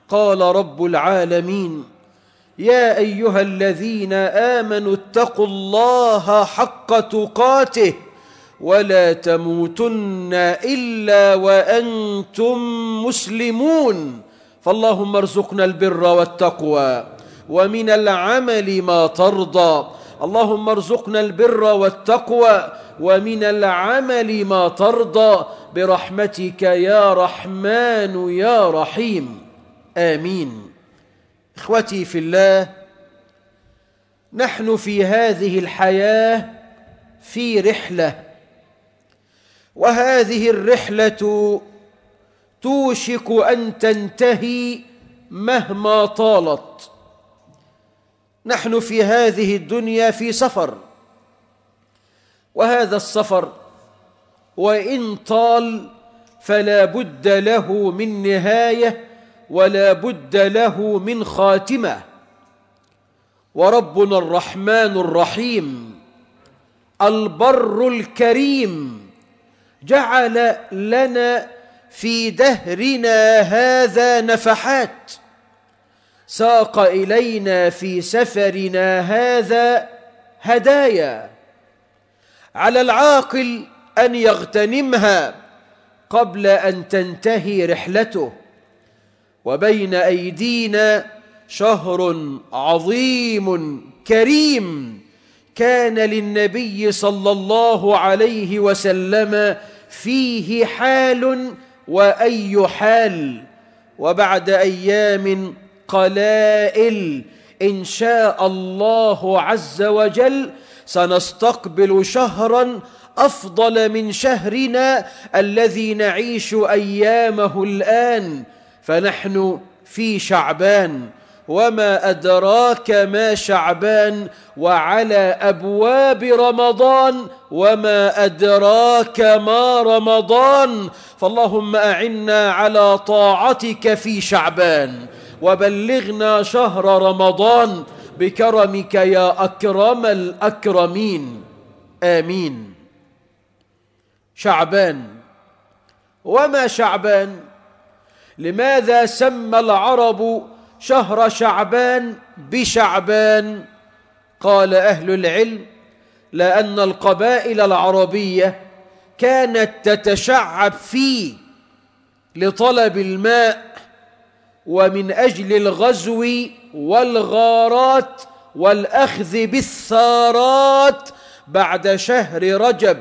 قال رب العالمين: يا أيها الذين آمنوا اتقوا الله حق تقاته ولا تموتن إلا وأنتم مسلمون. فاللهم ارزقنا البر والتقوى ومن العمل ما ترضى. اللهم ارزقنا البر والتقوى ومن العمل ما ترضى برحمتك يا رحمن يا رحيم، آمين. إخوتي في الله، نحن في هذه الحياة في رحلة، وهذه الرحلة توشك أن تنتهي مهما طالت. نحن في هذه الدنيا في سفر، وهذا السفر وإن طال فلا بد له من نهاية ولا بد له من خاتمة. وربنا الرحمن الرحيم البر الكريم جعل لنا في دهرنا هذا نفحات، ساق إلينا في سفرنا هذا هدايا، على العاقل أن يغتنمها قبل أن تنتهي رحلته. وبين أيدينا شهر عظيم كريم كان للنبي صلى الله عليه وسلم فيه حال وأي حال. وبعد أيام قلائل إن شاء الله عز وجل سنستقبل شهرا أفضل من شهرنا الذي نعيش أيامه الآن، فنحن في شعبان. وما أدراك ما شعبان، وعلى أبواب رمضان، وما أدراك ما رمضان. فاللهم أعنا على طاعتك في شعبان، وبلغنا شهر رمضان بكرمك يا أكرم الأكرمين، آمين. شعبان، وما شعبان؟ لماذا سمى العرب شهر شعبان بشعبان؟ قال أهل العلم: لأن القبائل العربية كانت تتشعب فيه لطلب الماء، ومن أجل الغزو والغارات والأخذ بالثارات بعد شهر رجب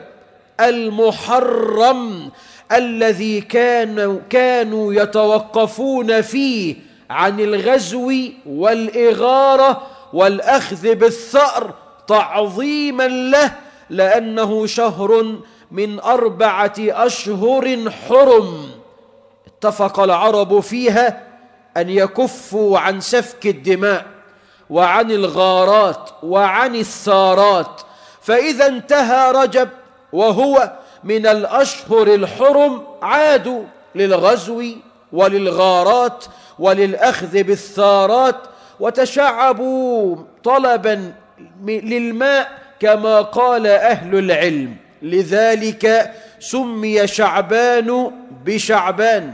المحرم الذي كانوا يتوقفون فيه عن الغزو والإغارة والأخذ بالثأر تعظيما له، لأنه شهر من 4 أشهر حرم. اتفق العرب فيها أن يكفوا عن سفك الدماء وعن الغارات وعن الثارات، فإذا انتهى رجب وهو من الأشهر الحرم عادوا للغزو وللغارات وللأخذ بالثارات، وتشعبوا طلبا للماء كما قال أهل العلم. لذلك سمي شعبان بشعبان.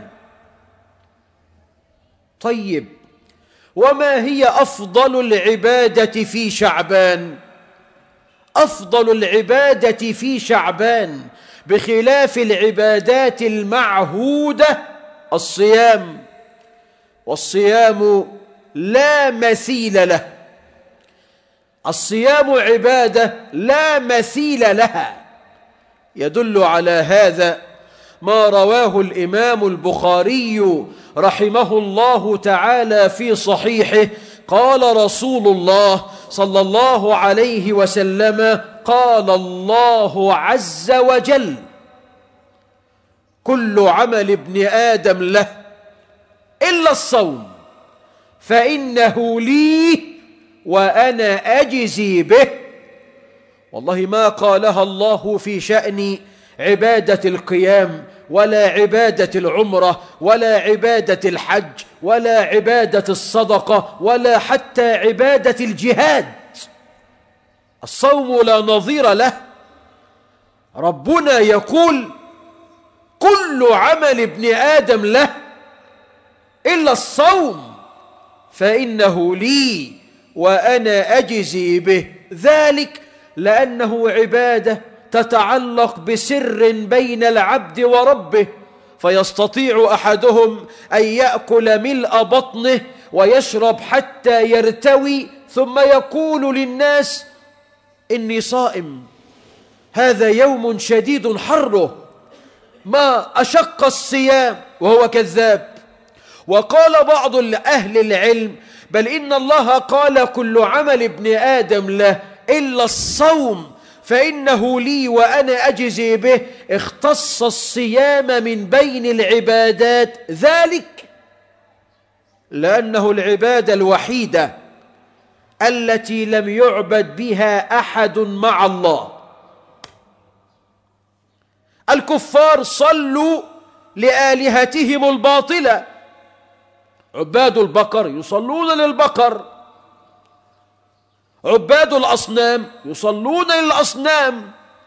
طيب، وما هي أفضل العبادة في شعبان؟ أفضل العبادة في شعبان بخلاف العبادات المعهودة الصيام، والصيام لا مثيل له. الصيام عبادة لا مثيل لها. يدل على هذا ما رواه الإمام البخاري رحمه الله تعالى في صحيحه: قال رسول الله صلى الله عليه وسلم: قال الله عز وجل: كل عمل ابن آدم له إلا الصوم فإنه لي وأنا أجزي به. والله ما قالها الله في شأن عبادة القيام ولا عبادة العمرة ولا عبادة الحج ولا عبادة الصدقة ولا حتى عبادة الجهاد. الصوم لا نظير له. ربنا يقول: كل عمل ابن آدم له إلا الصوم فإنه لي وأنا أجزي به، ذلك لأنه عبادة تتعلق بسر بين العبد وربه، فيستطيع أحدهم أن يأكل ملء بطنه ويشرب حتى يرتوي ثم يقول للناس إني صائم، هذا يوم شديد حره، ما أشق الصيام، وهو كذاب. وقال بعض أهل العلم بل إن الله قال كل عمل ابن آدم له إلا الصوم فإنه لي وأنا أجزي به، اختص الصيام من بين العبادات، ذلك لأنه العبادة الوحيدة التي لم يعبد بها أحد مع الله. الكفار صلوا لآلهتهم الباطلة، عباد البقر يصلون للبقر، عباد الأصنام يصلون للأصنام،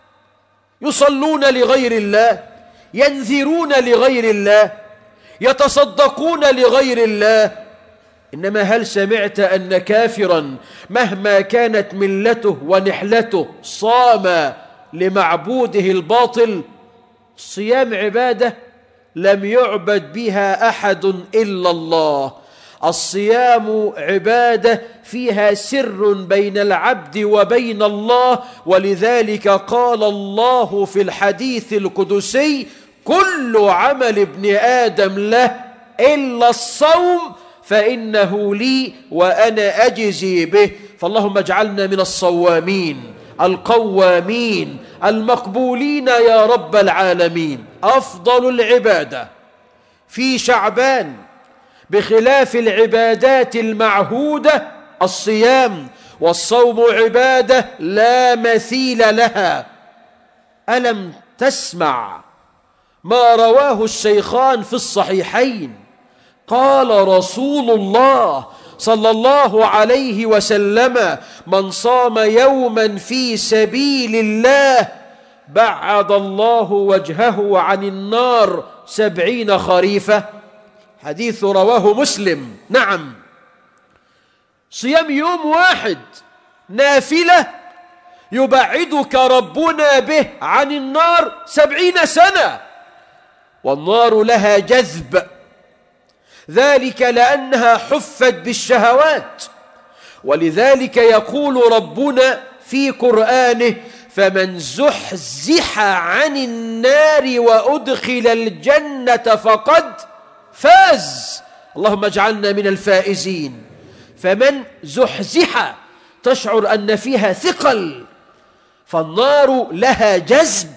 يصلون لغير الله، ينذرون لغير الله، يتصدقون لغير الله. إنما هل سمعت أن كافرا مهما كانت ملته ونحلته صام لمعبوده الباطل؟ الصيام عبادة لم يعبد بها أحد إلا الله، الصيام عبادة فيها سر بين العبد وبين الله، ولذلك قال الله في الحديث القدسي كل عمل ابن آدم له إلا الصوم فإنه لي وأنا أجزي به. فاللهم اجعلنا من الصوامين القوامين المقبولين يا رب العالمين. أفضل العبادة في شعبان بخلاف العبادات المعهودة الصيام، والصوم عبادة لا مثيل لها. ألم تسمع ما رواه الشيخان في الصحيحين؟ قال رسول الله صلى الله عليه وسلم من صام يوما في سبيل الله بعد الله وجهه عن النار 70 خريفة. حديث رواه مسلم. نعم، صيام يوم واحد نافلة يبعدك ربنا به عن النار 70 سنة، والنار لها جذب، ذلك لأنها حفت بالشهوات. ولذلك يقول ربنا في قرآنه فمن زحزح عن النار وأدخل الجنة فقد فاز. اللهم اجعلنا من الفائزين. فمن زحزح تشعر أن فيها ثقل، فالنار لها جذب،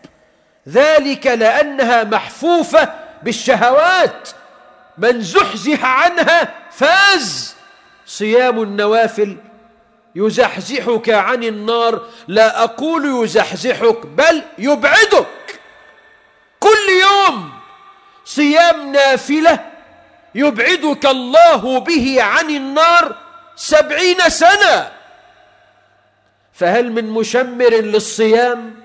ذلك لأنها محفوفة بالشهوات، من زحزح عنها فاز. صيام النوافل يزحزحك عن النار، لا أقول يزحزحك بل يبعدك. كل يوم صيام نافلة يبعدك الله به عن النار 70 سنة. فهل من مشمر للصيام؟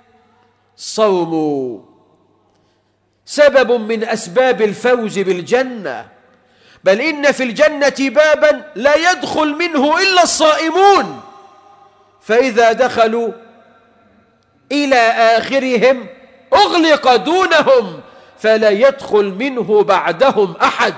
صوم سبب من أسباب الفوز بالجنة، بل إن في الجنة بابا لا يدخل منه إلا الصائمون، فإذا دخلوا إلى آخرهم أغلق دونهم فلا يدخل منه بعدهم أحد.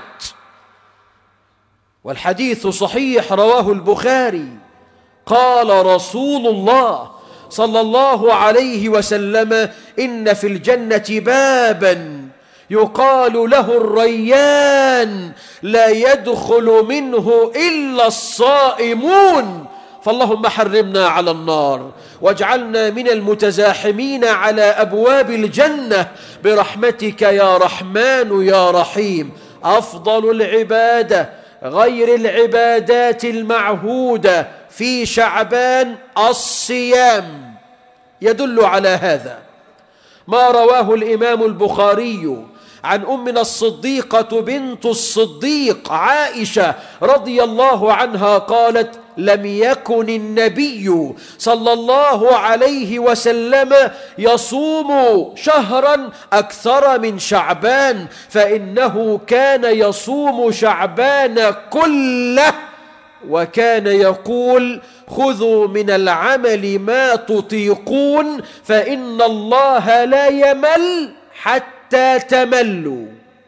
والحديث صحيح رواه البخاري. قال رسول الله صلى الله عليه وسلم إن في الجنة بابا يقال له الريان لا يدخل منه إلا الصائمون. فاللهم حرمنا على النار واجعلنا من المتزاحمين على أبواب الجنة برحمتك يا رحمن يا رحيم. أفضل العبادة غير العبادات المعهودة في شعبان الصيام. يدل على هذا ما رواه الإمام البخاري عن أمنا الصديقة بنت الصديق عائشة رضي الله عنها قالت لم يكن النبي صلى الله عليه وسلم يصوم شهرا أكثر من شعبان، فإنه كان يصوم شعبان كله، وكان يقول خذوا من العمل ما تطيقون فإن الله لا يمل حتى تملوا.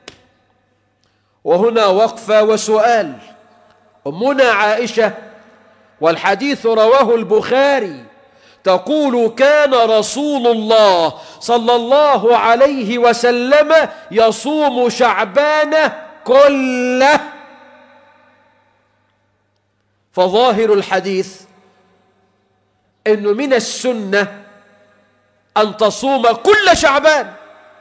وهنا وقفة وسؤال. أمنا عائشة والحديث رواه البخاري تقول كان رسول الله صلى الله عليه وسلم يصوم شعبان كله، فظاهر الحديث إنه من السنة أن تصوم كل شعبان،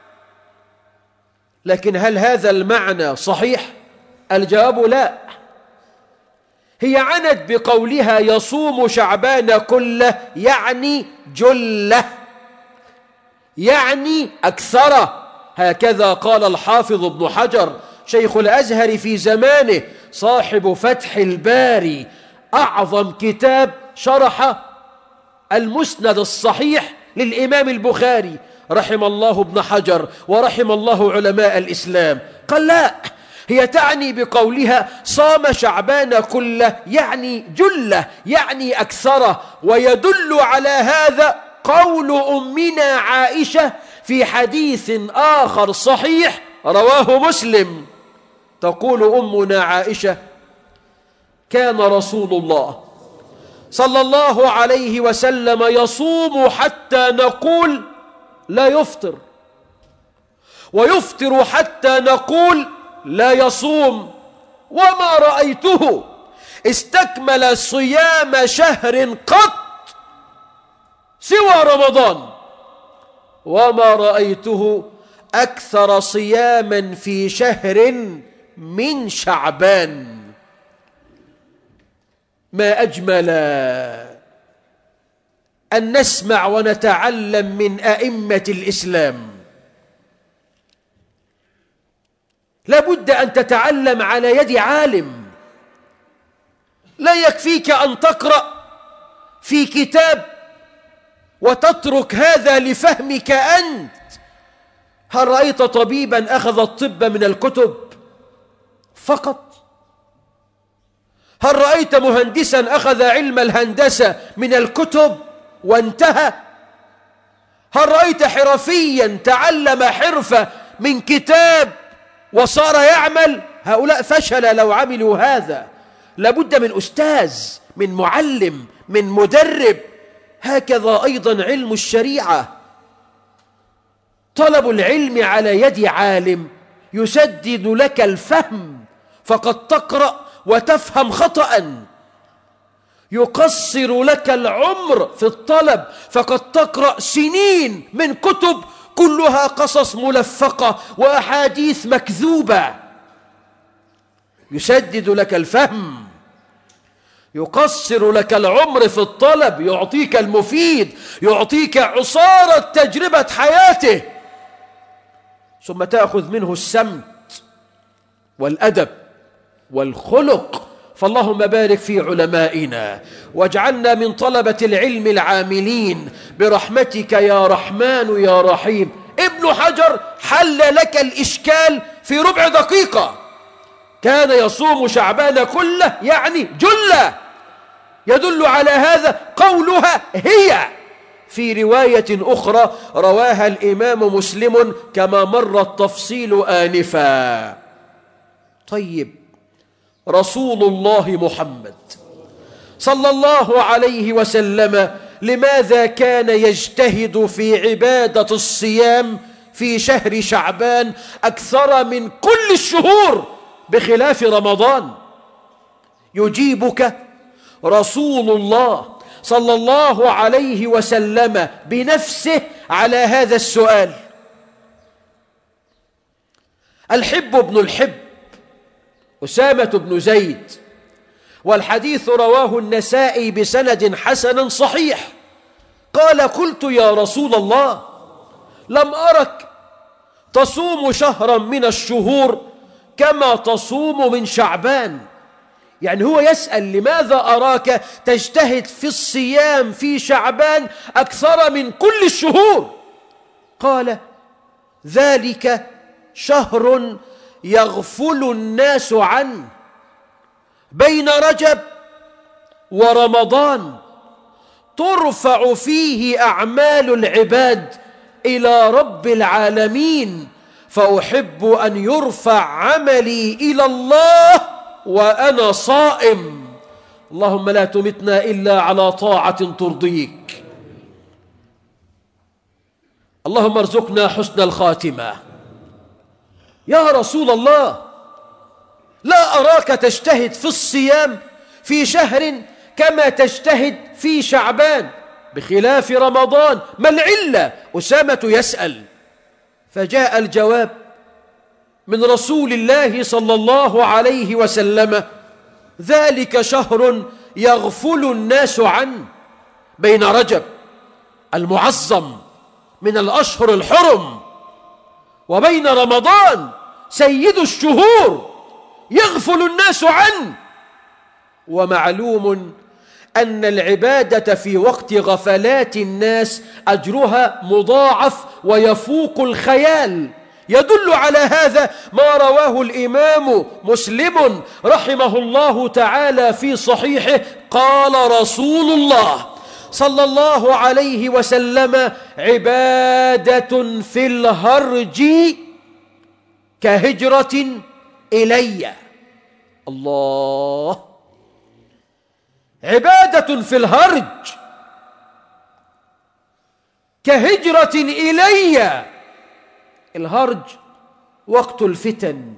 لكن هل هذا المعنى صحيح؟ الجواب لا. هي عنت بقولها يصوم شعبان كله يعني جله، يعني أكثره، هكذا قال الحافظ ابن حجر شيخ الأزهر في زمانه صاحب فتح الباري، أعظم كتاب شرح المسند الصحيح للإمام البخاري، رحم الله ابن حجر ورحم الله علماء الإسلام. قال لا، هي تعني بقولها صام شعبان كله يعني جله، يعني أكثره، ويدل على هذا قول أمنا عائشة في حديث آخر صحيح رواه مسلم، تقول أمنا عائشة كان رسول الله صلى الله عليه وسلم يصوم حتى نقول لا يفطر، ويفطر حتى نقول لا يصوم، وما رأيته استكمل صيام شهر قط سوى رمضان، وما رأيته أكثر صياما في شهر من شعبان. ما أجمل أن نسمع ونتعلم من أئمة الإسلام. لا بد أن تتعلم على يد عالم، لا يكفيك أن تقرأ في كتاب وتترك هذا لفهمك أنت. هل رأيت طبيبا أخذ الطب من الكتب فقط؟ هل رأيت مهندسا أخذ علم الهندسة من الكتب وانتهى؟ هل رأيت حرفيا تعلم حرفة من كتاب وصار يعمل؟ هؤلاء فشل لو عملوا هذا. لابد من أستاذ، من معلم، من مدرب. هكذا أيضا علم الشريعة، طلب العلم على يد عالم يسدد لك الفهم، فقد تقرأ وتفهم خطأ، يقصر لك العمر في الطلب، فقد تقرأ سنين من كتب كلها قصص ملفقة وأحاديث مكذوبة. يسدد لك الفهم، يقصر لك العمر في الطلب، يعطيك المفيد، يعطيك عصارة تجربة حياته، ثم تأخذ منه السمت والأدب والخلق. فاللهم بارك في علمائنا واجعلنا من طلبة العلم العاملين برحمتك يا رحمن يا رحيم. ابن حجر حل لك الإشكال في ربع دقيقة. كان يصوم شعبان كله يعني جلة، يدل على هذا قولها هي في رواية أخرى رواها الإمام مسلم كما مر التفصيل آنفا. طيب، رسول الله محمد صلى الله عليه وسلم لماذا كان يجتهد في عبادة الصيام في شهر شعبان أكثر من كل الشهور بخلاف رمضان؟ يجيبك رسول الله صلى الله عليه وسلم بنفسه على هذا السؤال. الحب بن الحب أسامة بن زيد، والحديث رواه النسائي بسند حسن صحيح، قال قلت يا رسول الله لم أرك تصوم شهرا من الشهور كما تصوم من شعبان، يعني هو يسأل لماذا أراك تجتهد في الصيام في شعبان أكثر من كل الشهور؟ قال ذلك شهر يغفل الناس عنه بين رجب ورمضان، ترفع فيه أعمال العباد إلى رب العالمين، فأحب أن يرفع عملي إلى الله وأنا صائم. اللهم لا تمتنا إلا على طاعة ترضيك. اللهم ارزقنا حسن الخاتمة. يا رسول الله، لا أراك تجتهد في الصيام في شهر كما تجتهد في شعبان بخلاف رمضان، ما العلة؟ أسامة يسأل، فجاء الجواب من رسول الله صلى الله عليه وسلم: ذلك شهر يغفل الناس عنه بين رجب المعظم من الأشهر الحرم وبين رمضان سيد الشهور يغفل الناس عنه. ومعلوم أن العبادة في وقت غفلات الناس أجرها مضاعف ويفوق الخيال. يدل على هذا ما رواه الإمام مسلم رحمه الله تعالى في صحيحه: قال رسول الله صلى الله عليه وسلم: عبادة في الهرج كهجرة إلي. الله، عبادة في الهرج كهجرة إلي. الهرج وقت الفتن،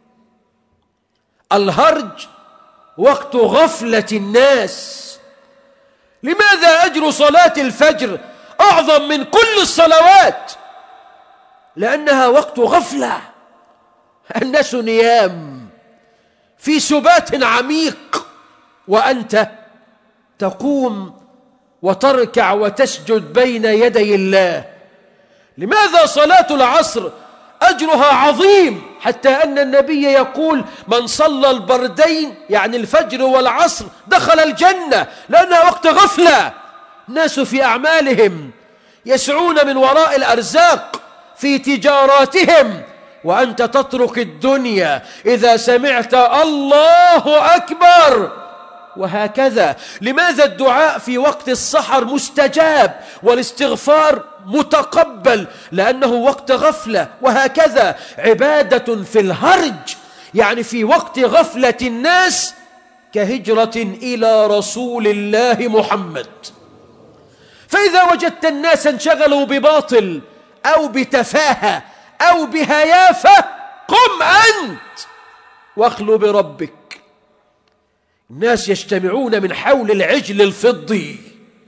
الهرج وقت غفلة الناس. لماذا أجر صلاة الفجر أعظم من كل الصلوات؟ لأنها وقت غفلة، الناس نيام في سبات عميق، وأنت تقوم وتركع وتسجد بين يدي الله. لماذا صلاة العصر أجرها عظيم، حتى أن النبي يقول: من صلى البردين يعني الفجر والعصر دخل الجنة، لأنها وقت غفلة، الناس في أعمالهم يسعون من وراء الأرزاق في تجاراتهم، وأنت تترك الدنيا إذا سمعت الله أكبر. وهكذا لماذا الدعاء في وقت السحر مستجاب والاستغفار متقبل؟ لأنه وقت غفلة. وهكذا عبادة في الهرج يعني في وقت غفلة الناس كهجرة إلى رسول الله محمد. فإذا وجدت الناس انشغلوا بباطل أو بتفاهة أو بهيافة، قم أنت واخلو بربك. الناس يجتمعون من حول العجل الفضي،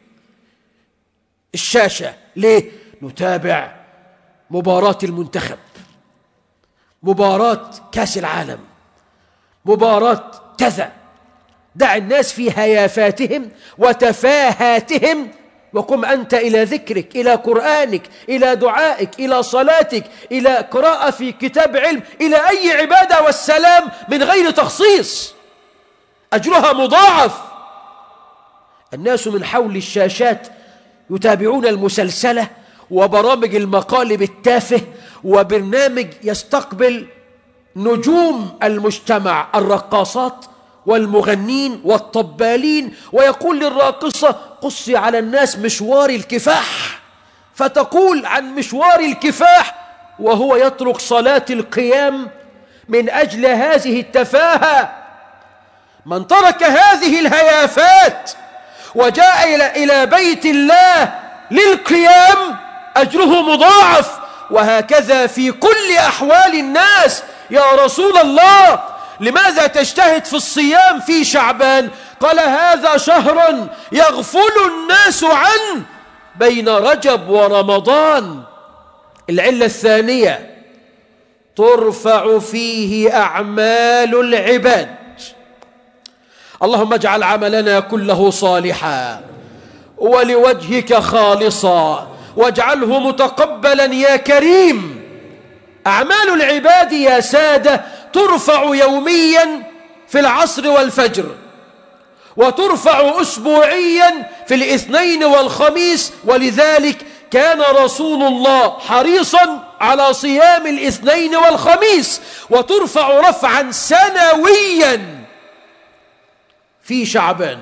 الشاشة، ليه؟ نتابع مباراة المنتخب، مباراة كاس العالم، مباراة كذا. دع الناس في هيافاتهم وتفاهاتهم، وقم أنت إلى ذكرك، إلى قرآنك، إلى دعائك، إلى صلاتك، إلى قراءة في كتاب علم، إلى أي عبادة، والسلام من غير تخصيص، أجرها مضاعف. الناس من حول الشاشات يتابعون المسلسلة وبرامج المقالب التافه، وبرنامج يستقبل نجوم المجتمع، الرقاصات والمغنين والطبالين، ويقول للراقصة: قصي على الناس مشوار الكفاح، فتقول عن مشوار الكفاح وهو يترك صلاة القيام من أجل هذه التفاهة. من ترك هذه الهيافات وجاء إلى بيت الله للقيام أجره مضاعف. وهكذا في كل أحوال الناس. يا رسول الله، لماذا تجتهد في الصيام في شعبان؟ قال: هذا شهر يغفل الناس عنه بين رجب ورمضان. العلة الثانية: ترفع فيه أعمال العباد. اللهم اجعل عملنا كله صالحا ولوجهك خالصا، واجعله متقبلا يا كريم. أعمال العباد يا سادة ترفع يوميا في العصر والفجر، وترفع أسبوعيا في الاثنين والخميس، ولذلك كان رسول الله حريصا على صيام الاثنين والخميس، وترفع رفعا سنويا في شعبان.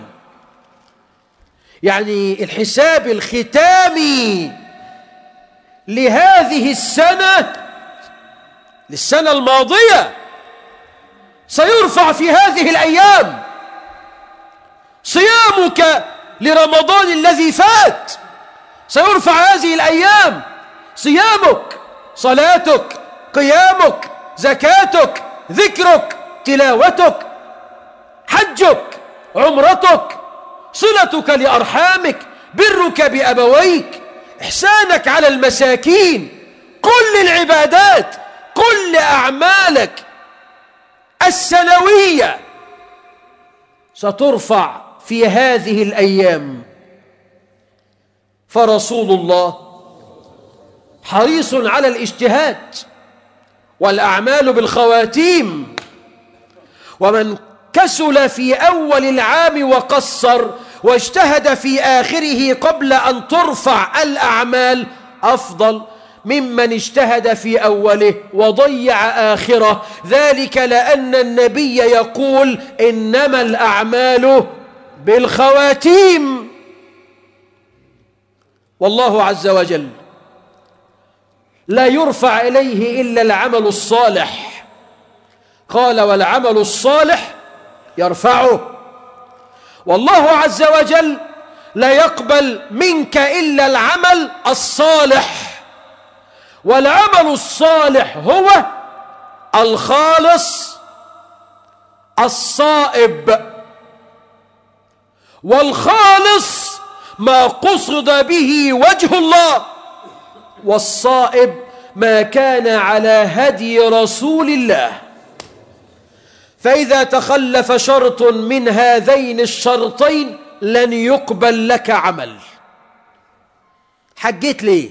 يعني الحساب الختامي لهذه السنة، للسنة الماضية، سيرفع في هذه الأيام. صيامك لرمضان الذي فات سيرفع هذه الأيام. صيامك، صلاتك، قيامك، زكاتك، ذكرك، تلاوتك، حجك، عمرتك، صلتك لأرحامك، برك بأبويك، إحسانك على المساكين، كل العبادات، كل أعمالك السنوية سترفع في هذه الأيام. فرسول الله حريص على الاجتهاد والأعمال بالخواتيم، ومن كسل في أول العام وقصر واجتهد في آخره قبل أن ترفع الأعمال أفضل ممن اجتهد في أوله وضيع آخره. ذلك لأن النبي يقول إنما الأعمال بالخواتيم. والله عز وجل لا يرفع إليه إلا العمل الصالح، قال والعمل الصالح يرفعه. والله عز وجل لا يقبل منك إلا العمل الصالح، والعمل الصالح هو الخالص الصائب، والخالص ما قصد به وجه الله، والصائب ما كان على هدي رسول الله. فإذا تخلف شرط من هذين الشرطين لن يقبل لك عمل. حجيت ليه؟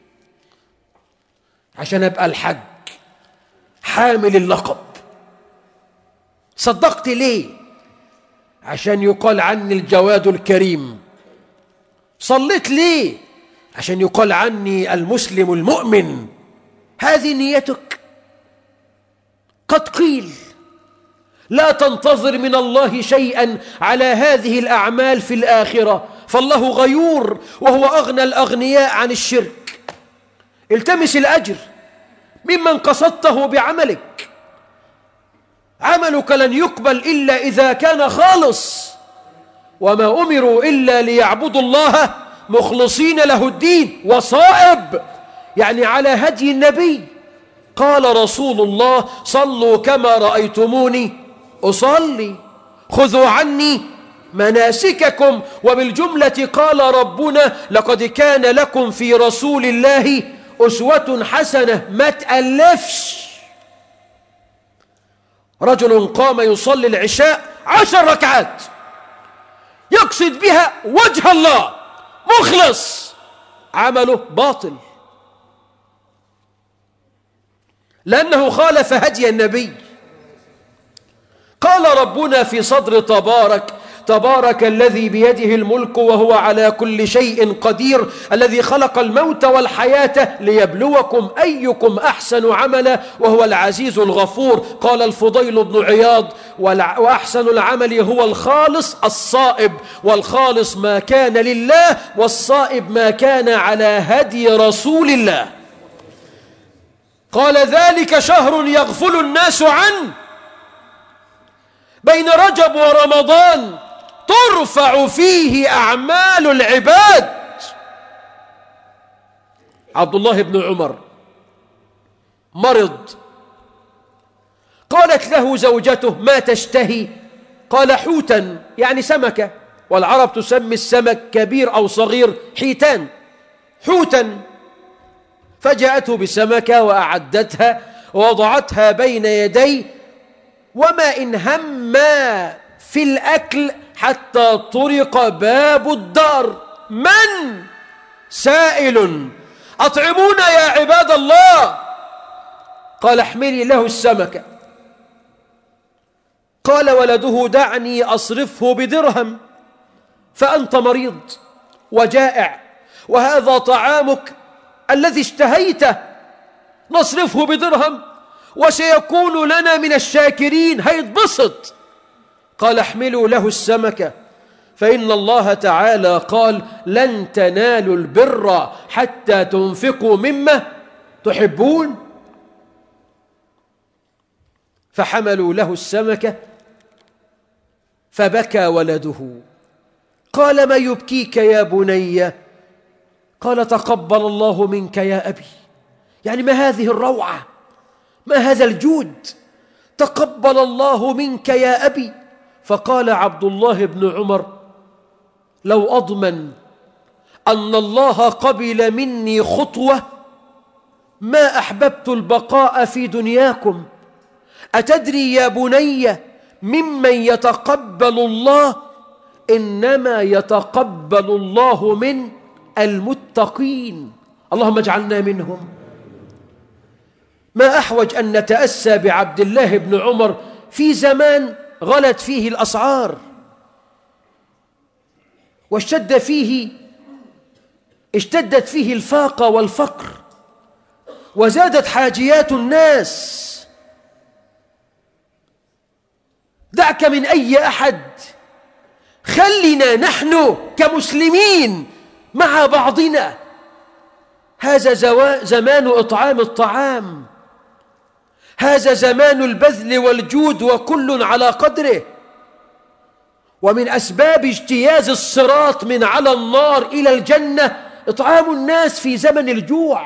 عشان أبقى الحج حامل اللقب. صدقت ليه؟ عشان يقال عني الجواد الكريم. صليت ليه؟ عشان يقال عني المسلم المؤمن. هذه نيتك. قد قيل لا تنتظر من الله شيئا على هذه الأعمال في الآخرة، فالله غيور وهو أغنى الأغنياء عن الشرك. التمس الأجر ممن قصدته بعملك. عملك لن يقبل إلا إذا كان خالص، وما أمروا إلا ليعبدوا الله مخلصين له الدين. وصائب يعني على هدي النبي. قال رسول الله صلوا كما رأيتموني أصلي، خذوا عني مناسككم. وبالجملة قال ربنا لقد كان لكم في رسول الله أسوة حسنة. ما تألفش. رجل قام يصلي العشاء 10 ركعات يقصد بها وجه الله مخلص، عمله باطل لأنه خالف هدي النبي. قال ربنا في صدر تبارك الذي بيده الملك وهو على كل شيء قدير، الذي خلق الموت والحياة ليبلوكم أيكم أحسن عملا وهو العزيز الغفور. قال الفضيل بن عياض وأحسن العمل هو الخالص الصائب، والخالص ما كان لله، والصائب ما كان على هدي رسول الله. قال ذلك شهر يغفل الناس عنه، بين رجب ورمضان ترفع فيه أعمال العباد. عبد الله بن عمر مرض، قالت له زوجته ما تشتهي؟ قال حوتا يعني سمكة، والعرب تسمي السمك كبير أو صغير حيتان، حوتا. فجاءته بسمكة وأعدتها ووضعتها بين يدي، وما إن هما في الأكل حتى طرق باب الدار. من سائل أطعمونا يا عباد الله؟ قال احملي له السمكة. قال ولده دعني أصرفه بدرهم، فأنت مريض وجائع وهذا طعامك الذي اشتهيته، نصرفه بدرهم وسيكون لنا من الشاكرين، هيتبسط. قال احملوا له السمكة، فإن الله تعالى قال لن تنالوا البر حتى تنفقوا مما تحبون. فحملوا له السمكة فبكى ولده. قال ما يبكيك يا بني؟ قال تقبل الله منك يا أبي. يعني ما هذه الروعة، ما هذا الجود، تقبل الله منك يا أبي. فقال عبد الله بن عمر لو أضمن أن الله قبل مني خطوة ما أحببت البقاء في دنياكم. أتدري يا بني ممن يتقبل الله؟ إنما يتقبل الله من المتقين. اللهم اجعلنا منهم. ما أحوج أن نتأسى بعبد الله بن عمر في زمان غلت فيه الأسعار واشتدت فيه الفاقة والفقر وزادت حاجيات الناس. دعك من أي أحد، خلنا نحن كمسلمين مع بعضنا. هذا زمان إطعام الطعام، هذا زمان البذل والجود وكل على قدره. ومن أسباب اجتياز الصراط من على النار إلى الجنة إطعام الناس في زمن الجوع.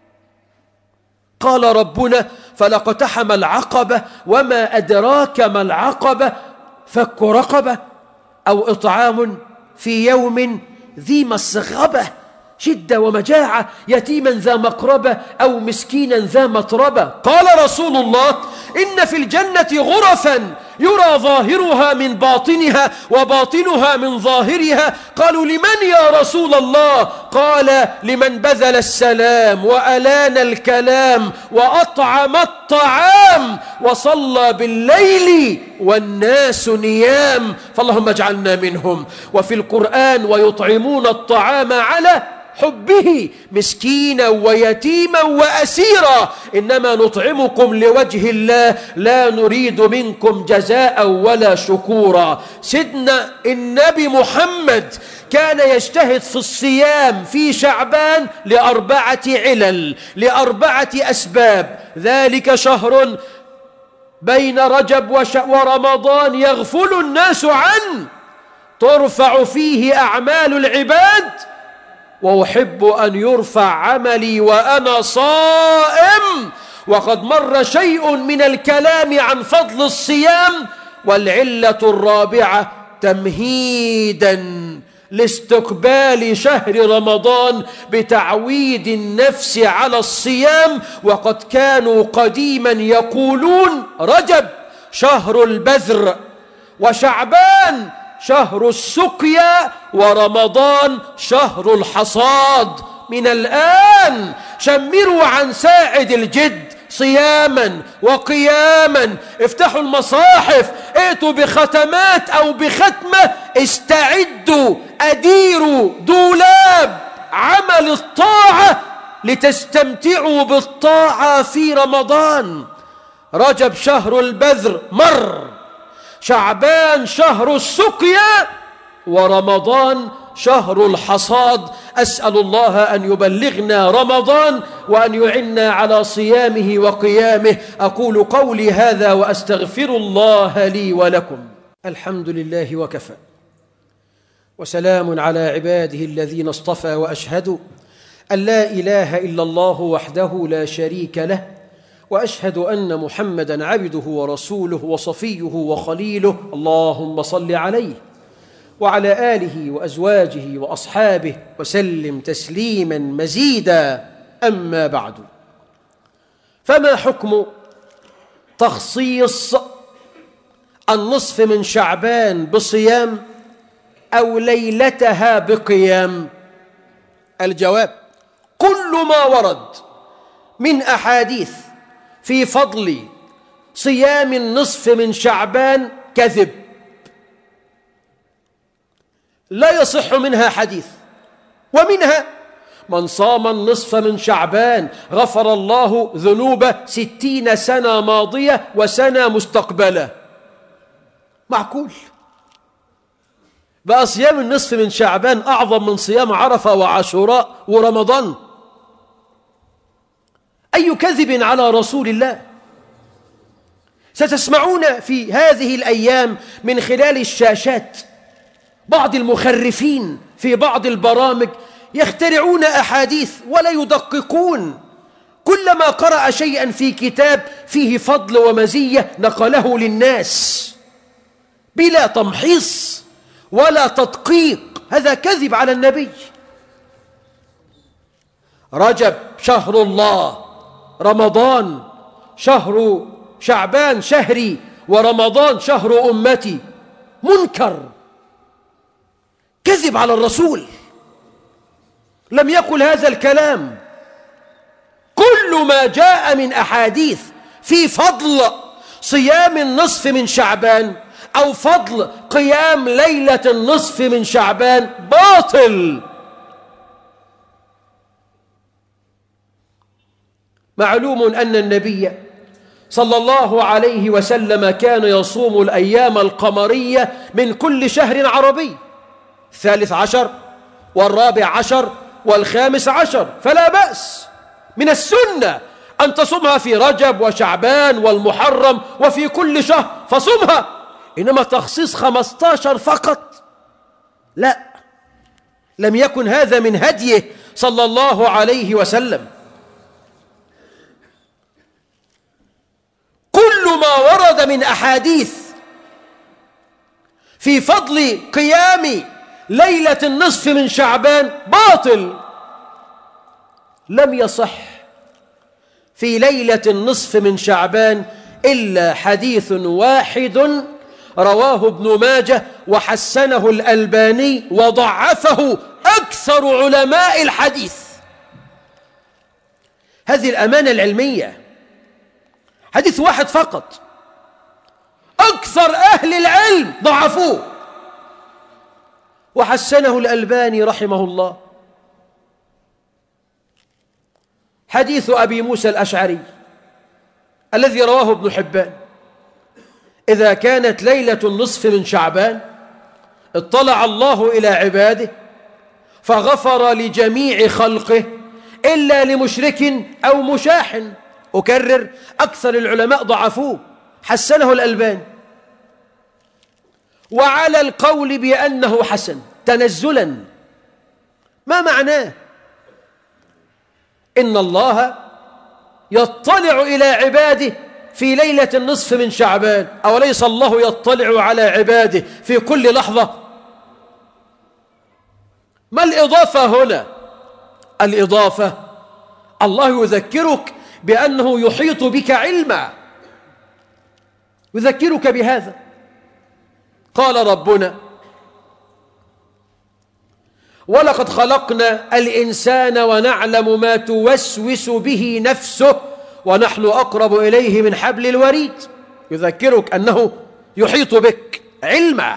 قال ربنا فلاقتحم العقبة وما أدراك ما العقبة فك رقبة أو إطعام في يوم ذي مسغبة، شدة ومجاعة، يتيما ذا مقربة أو مسكينا ذا متربة. قال رسول الله إن في الجنة غرفا يرى ظاهرها من باطنها وباطنها من ظاهرها. قالوا لمن يا رسول الله؟ قال لمن بذل السلام وألان الكلام وأطعم الطعام وصلى بالليل والناس نيام. فاللهم اجعلنا منهم. وفي القرآن ويطعمون الطعام على حبه مسكينا ويتيما وأسيرا إنما نطعمكم لوجه الله لا نريد منكم جزاء ولا شكورا. سيدنا النبي محمد كان يجتهد في الصيام في شعبان لأربعة علل، لأربعة أسباب. ذلك شهر بين رجب ورمضان يغفل الناس عنه، ترفع فيه أعمال العباد، وأحب أن يرفع عملي وأنا صائم. وقد مر شيء من الكلام عن فضل الصيام. والعلة الرابعة تمهيدا لاستقبال شهر رمضان بتعويد النفس على الصيام. وقد كانوا قديما يقولون رجب شهر البذر، وشعبان شهر السقيا، ورمضان شهر الحصاد. من الآن شمروا عن ساعد الجد صياما وقياما، افتحوا المصاحف، ائتوا بختمات أو بختمة، استعدوا، أديروا دولاب عمل الطاعة لتستمتعوا بالطاعة في رمضان. رجب شهر البذر مر، شعبان شهر السقيا، ورمضان شهر الحصاد. أسأل الله أن يبلغنا رمضان وأن يعنا على صيامه وقيامه. أقول قولي هذا وأستغفر الله لي ولكم. الحمد لله وكفى، وسلام على عباده الذين اصطفى، وأشهد أن لا إله إلا الله وحده لا شريك له، وأشهد أن محمدًا عبده ورسوله وصفيه وخليله. اللهم صل عليه وعلى آله وأزواجه وأصحابه وسلم تسليماً مزيداً. أما بعد، فما حكم تخصيص النصف من شعبان بصيام أو ليلتها بقيام؟ الجواب: كل ما ورد من أحاديث في فضل صيام النصف من شعبان كذب، لا يصح منها حديث. ومنها من صام النصف من شعبان غفر الله ذنوبه 60 سنة ماضية وسنة مستقبلة. معقول بقى صيام النصف من شعبان أعظم من صيام عرفة وعاشوراء ورمضان؟ أي كذب على رسول الله. ستسمعون في هذه الأيام من خلال الشاشات بعض المخرفين في بعض البرامج يخترعون أحاديث ولا يدققون، كلما قرأ شيئا في كتاب فيه فضل ومزية نقله للناس بلا تمحيص ولا تدقيق. هذا كذب على النبي. رجب شهر الله، رمضان شهر، شعبان شهري، ورمضان شهر أمتي. منكر، كذب على الرسول، لم يقل هذا الكلام. كل ما جاء من أحاديث في فضل صيام النصف من شعبان أو فضل قيام ليلة النصف من شعبان باطل. معلوم أن النبي صلى الله عليه وسلم كان يصوم الأيام القمرية من كل شهر عربي، 13 و14 و15، فلا بأس، من السنة أن تصومها في رجب وشعبان والمحرم وفي كل شهر فصومها. إنما تخصيص 15 فقط لا، لم يكن هذا من هديه صلى الله عليه وسلم. كل ما ورد من أحاديث في فضل قيام ليلة النصف من شعبان باطل. لم يصح في ليلة النصف من شعبان إلا حديث واحد رواه ابن ماجه وحسنه الألباني وضعفه أكثر علماء الحديث. هذه الأمانة العلمية، حديث واحد فقط، أكثر أهل العلم ضعفوه وحسنه الألباني رحمه الله. حديث أبي موسى الأشعري الذي رواه ابن حبان: إذا كانت ليلة النصف من شعبان اطلع الله إلى عباده فغفر لجميع خلقه إلا لمشرك أو مشاح. أكرر، أكثر العلماء ضعفوه، حسنه الألباني. وعلى القول بأنه حسن تنزلا، ما معناه؟ إن الله يطلع إلى عباده في ليلة النصف من شعبان، أوليس الله يطلع على عباده في كل لحظة؟ ما الإضافة هنا؟ الإضافة الله يذكرك بأنه يحيط بك علما، يذكرك بهذا. قال ربنا: ولقد خلقنا الإنسان ونعلم ما توسوس به نفسه ونحن أقرب إليه من حبل الوريد. يذكرك أنه يحيط بك علما،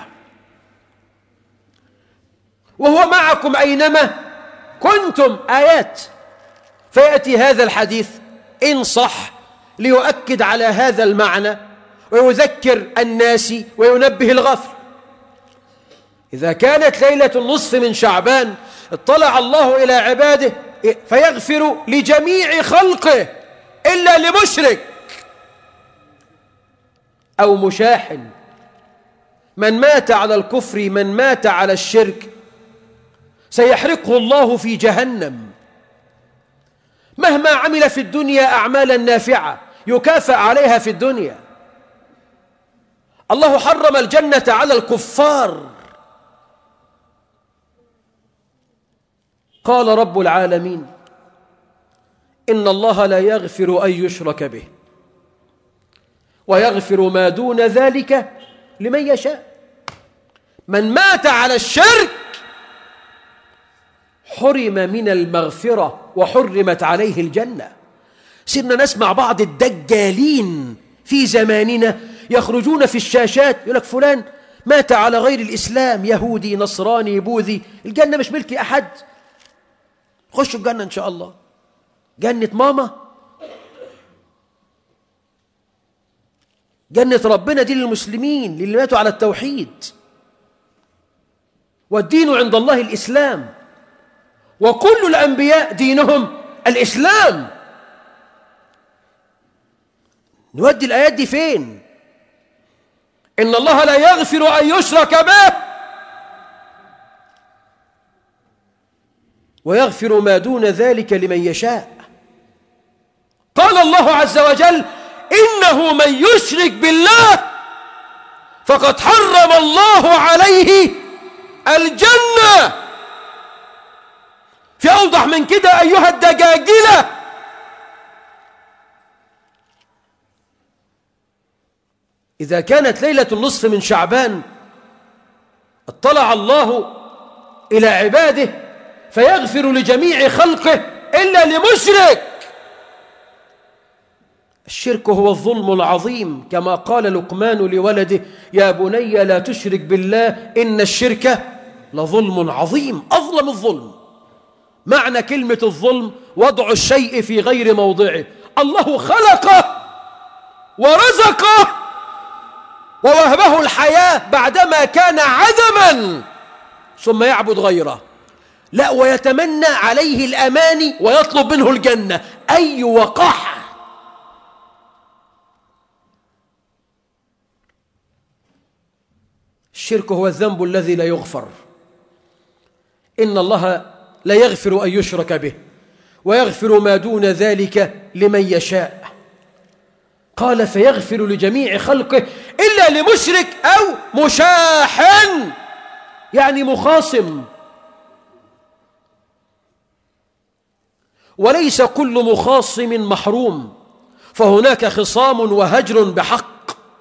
وهو معكم أينما كنتم. آيات. فيأتي هذا الحديث إن صح ليؤكد على هذا المعنى ويذكر الناس وينبه الغافل. إذا كانت ليلة النصف من شعبان اطلع الله إلى عباده فيغفر لجميع خلقه إلا لمشرك أو مشاح. من مات على الكفر، من مات على الشرك، سيحرقه الله في جهنم. مهما عمل في الدنيا أعمالا نافعة يكافأ عليها في الدنيا. الله حرم الجنة على الكفار. قال رب العالمين: إن الله لا يغفر أن يشرك به ويغفر ما دون ذلك لمن يشاء. من مات على الشرك حرم من المغفرة وحرمت عليه الجنة. سيرنا نسمع بعض الدجالين في زماننا يخرجون في الشاشات يقول لك فلان مات على غير الإسلام، يهودي نصراني بوذي، الجنة مش ملك أحد، خشوا الجنة إن شاء الله. جنة ماما، جنة ربنا دي للمسلمين اللي ماتوا على التوحيد، والدين عند الله الإسلام، وكل الأنبياء دينهم الإسلام. نودي الآيات دي فين؟ إن الله لا يغفر أن يشرك به ويغفر ما دون ذلك لمن يشاء. قال الله عز وجل: إنه من يشرك بالله فقد حرم الله عليه الجنة. في أوضح من كده أيها الدجاجلة؟ إذا كانت ليلة النصف من شعبان اطلع الله إلى عباده فيغفر لجميع خلقه إلا لمشرك. الشرك هو الظلم العظيم، كما قال لقمان لولده: يا بني لا تشرك بالله إن الشرك لظلم عظيم. أظلم الظلم. معنى كلمة الظلم وضع الشيء في غير موضعه. الله خلقه ورزقه ووهبه الحياة بعدما كان عدما، ثم يعبد غيره، لا ويتمنى عليه الأماني ويطلب منه الجنة. أي وقح! الشرك هو الذنب الذي لا يغفر. إن الله لا يغفر أن يشرك به ويغفر ما دون ذلك لمن يشاء. قال: فيغفر لجميع خلقه إلا لمشرك أو مشاحن، يعني مخاصم. وليس كل مخاصم محروم، فهناك خصام وهجر بحق.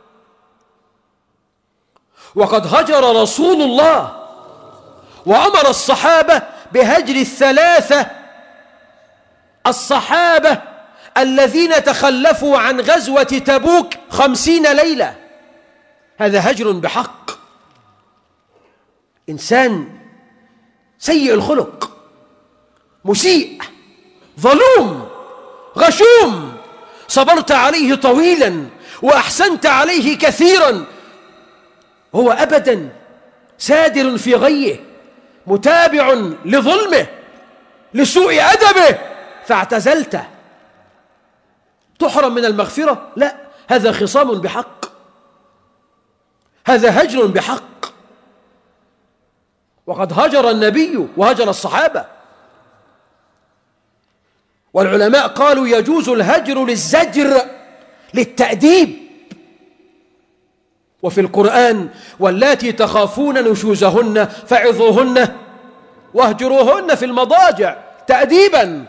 وقد هجر رسول الله وأمر الصحابة بهجر الثلاثة الصحابة الذين تخلفوا عن غزوة تبوك 50 ليلة. هذا هجر بحق. إنسان سيء الخلق، مسيء، ظلوم، غشوم، صبرت عليه طويلا وأحسنت عليه كثيرا، هو أبدا سادر في غيه، متابع لظلمه، لسوء أدبه، فاعتزلته. تحرم من المغفرة؟ لا، هذا خصام بحق، هذا هجر بحق. وقد هجر النبي وهجر الصحابة. والعلماء قالوا يجوز الهجر للزجر، للتأديب. وفي القرآن: واللاتي تخافون نشوزهن فعظوهن واهجروهن في المضاجع تأديبا،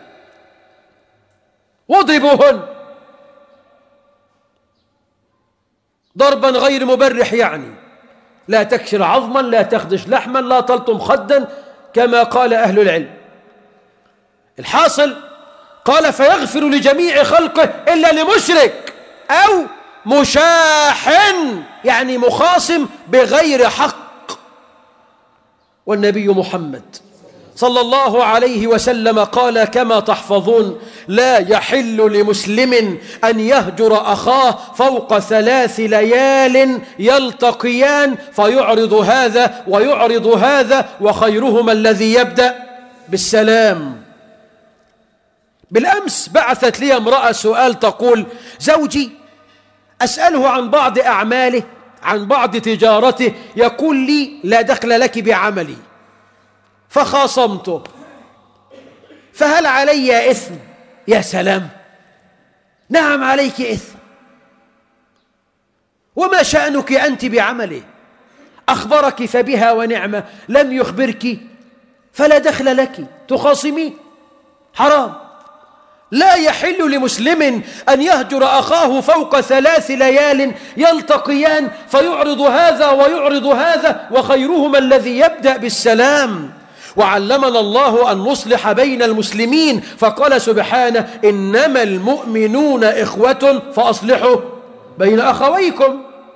واضربوهن ضربا غير مبرح، يعني لا تكسر عظما، لا تخدش لحما، لا تلطم خدا، كما قال أهل العلم. الحاصل قال: فيغفر لجميع خلقه إلا لمشرك أو مشاحن، يعني مخاصم بغير حق. والنبي محمد صلى الله عليه وسلم قال كما تحفظون: لا يحل لمسلم أن يهجر أخاه فوق 3 ليال يلتقيان فيعرض هذا ويعرض هذا، وخيرهما الذي يبدأ بالسلام. بالأمس بعثت لي امرأة سؤال تقول: زوجي أسأله عن بعض أعماله، عن بعض تجارته، يقول لي لا دخل لك بعملي، فخاصمته، فهل علي إثم؟ يا سلام، نعم عليك إثم. وما شأنك أنت بعمله؟ أخبرك فبها ونعمة، لم يخبرك فلا دخل لك، تخاصمي، حرام. لا يحل لمسلم أن يهجر أخاه فوق 3 ليال يلتقيان فيعرض هذا ويعرض هذا، وخيرهما الذي يبدأ بالسلام. وعلمنا الله أن نصلح بين المسلمين، فقال سبحانه: إنما المؤمنون إخوة فأصلحوا بين أخويكم.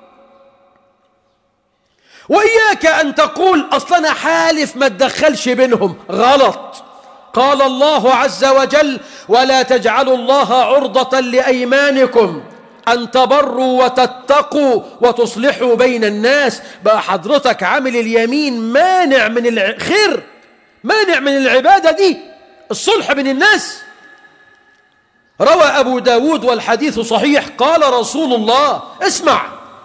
وإياك أن تقول أصلنا حالف ما تدخلش بينهم، غلط. قال الله عز وجل: ولا تجعلوا الله عرضة لأيمانكم أن تبروا وتتقوا وتصلحوا بين الناس. بقى حضرتك عامل اليمين مانع من الخير، مانع من العبادة دي، الصلح بين الناس. روى أبو داود والحديث صحيح، قال رسول الله: اسمع،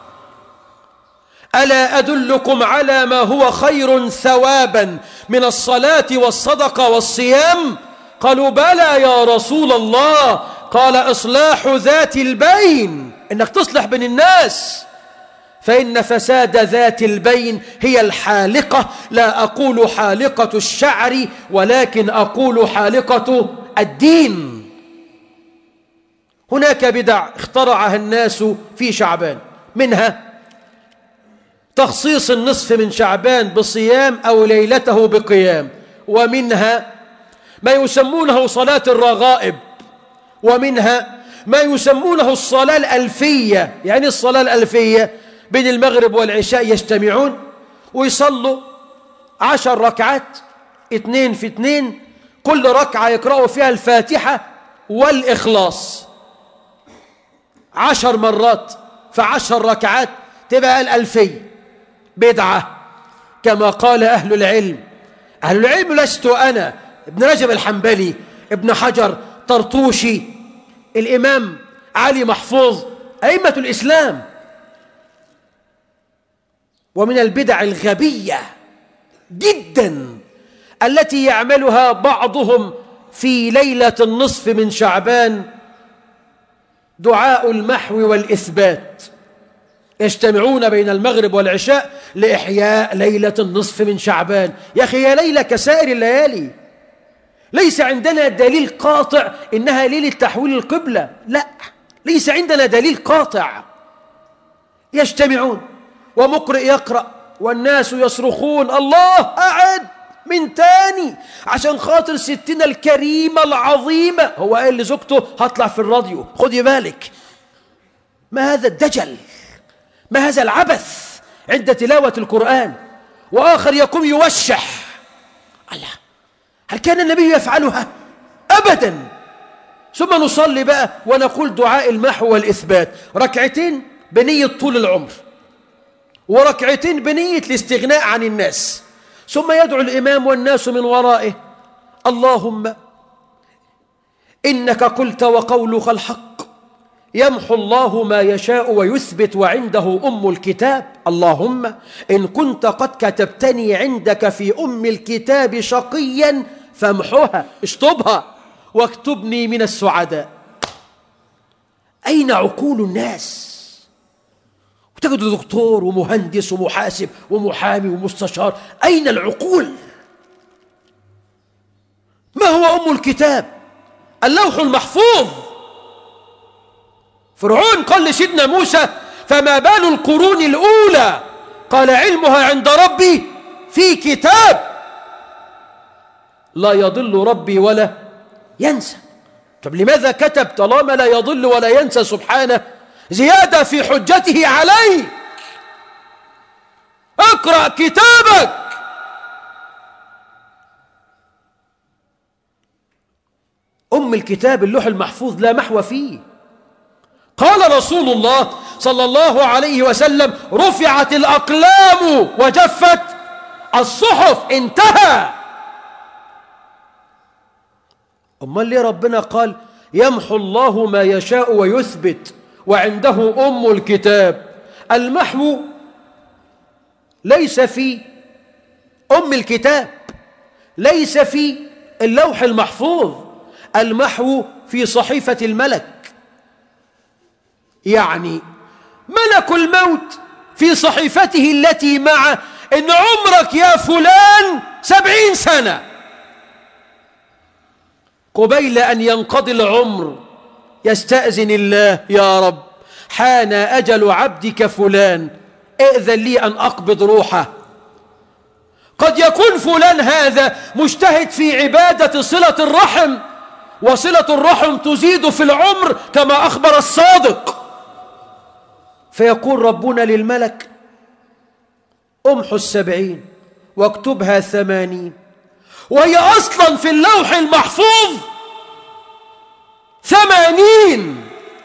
ألا أدلكم على ما هو خير ثوابا من الصلاة والصدقة والصيام؟ قالوا: بلى يا رسول الله. قال: إصلاح ذات البين، إنك تصلح بين الناس، فإن فساد ذات البين هي الحالقة. لا أقول حالقة الشعر، ولكن أقول حالقة الدين. هناك بدع اخترعها الناس في شعبان، منها تخصيص النصف من شعبان بصيام أو ليلته بقيام، ومنها ما يسمونه صلاة الرغائب، ومنها ما يسمونه الصلاة الألفية. يعني الصلاة الألفية بين المغرب والعشاء يجتمعون ويصلوا 10 ركعات 2 في 2، كل ركعة يقرأوا فيها الفاتحة والإخلاص 10 مرات ف10 ركعات، تبقى الألفية. بدعة كما قال أهل العلم. أهل العلم لست أنا، ابن رجب الحنبلي، ابن حجر، طرطوشي، الإمام علي محفوظ، أئمة الإسلام. ومن البدع الغبية جدا التي يعملها بعضهم في ليلة النصف من شعبان دعاء المحو والإثبات. يجتمعون بين المغرب والعشاء لإحياء ليلة النصف من شعبان. يا أخي، يا ليلة كسائر الليالي، ليس عندنا دليل قاطع إنها ليلة تحويل القبلة، لا، ليس عندنا دليل قاطع. يجتمعون ومقرئ يقرأ والناس يصرخون: الله أعد من تاني عشان خاطر ستنا الكريمة العظيمة. هو قال لزوجته: هطلع في الراديو، خدي بالك. ما هذا الدجل، ما هذا العبث عند تلاوة القرآن؟ وآخر يقوم يوشح. الله، هل كان النبي يفعلها؟ أبدا. ثم نصلي بقى ونقول دعاء المحو والإثبات، ركعتين بنية طول العمر، وركعتين بنية الاستغناء عن الناس. ثم يدعو الإمام والناس من ورائه: اللهم إنك قلت وقولك الحق، يمحو الله ما يشاء ويثبت وعنده أم الكتاب. اللهم إن كنت قد كتبتني عندك في أم الكتاب شقيا فامحوها، اشطبها، واكتبني من السعداء. أين عقول الناس؟ وتجد دكتور ومهندس ومحاسب ومحامي ومستشار، أين العقول؟ ما هو أم الكتاب؟ اللوح المحفوظ. فرعون قال لسيدنا موسى: فما بال القرون الأولى؟ قال: علمها عند ربي في كتاب لا يضل ربي ولا ينسى. طب لماذا كتب طالما لا يضل ولا ينسى سبحانه؟ زيادة في حجته عليك. اقرأ كتابك. أم الكتاب اللوح المحفوظ لا محو فيه. قال رسول الله صلى الله عليه وسلم: رفعت الأقلام وجفت الصحف. انتهى. أمال ليه ربنا قال يمحو الله ما يشاء ويثبت وعنده أم الكتاب؟ المحو ليس في أم الكتاب، ليس في اللوح المحفوظ، المحو في صحيفة الملك. يعني ملك الموت في صحيفته التي معه إن عمرك يا فلان 70 سنة، قبيل أن ينقضي العمر يستأذن الله: يا رب، حان أجل عبدك فلان، ائذن لي أن أقبض روحه. قد يكون فلان هذا مجتهد في عبادة صلة الرحم، وصلة الرحم تزيد في العمر كما أخبر الصادق. فيقول ربنا للملك: أمحو 70 واكتبها 80، وهي أصلا في اللوح المحفوظ 80.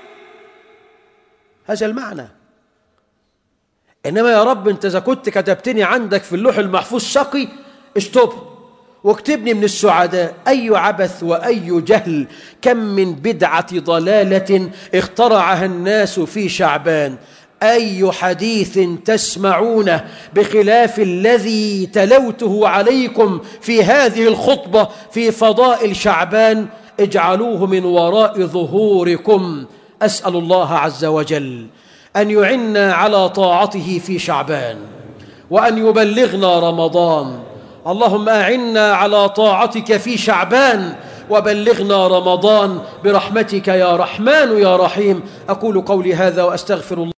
هذا المعنى. إنما يا رب أنت إذا كنت كتبتني عندك في اللوح المحفوظ شقي اشطب واكتبني من السعداء. أي عبث وأي جهل، كم من بدعة ضلالة اخترعها الناس في شعبان. أي حديث تسمعونه بخلاف الذي تلوته عليكم في هذه الخطبة في فضائل شعبان اجعلوه من وراء ظهوركم. أسأل الله عز وجل أن يعنا على طاعته في شعبان وأن يبلغنا رمضان. اللهم أعنا على طاعتك في شعبان وبلغنا رمضان برحمتك يا رحمن يا رحيم. أقول قولي هذا وأستغفر الله.